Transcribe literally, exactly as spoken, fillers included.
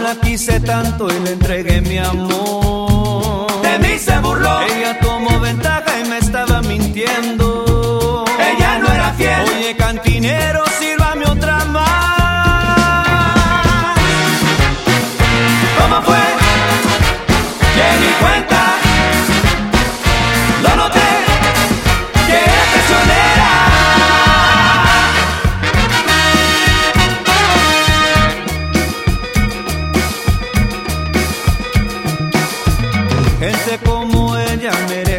la quise tanto y le entregué mi amor. De mí se burló. Ella tomó ventaja y me estaba mintiendo. Ella no era fiel. Oye, cantinero, sírvame otra más. ¿Cómo fue? Que ni cuenta. Lo noté, que era traicionera. Gente como ella merece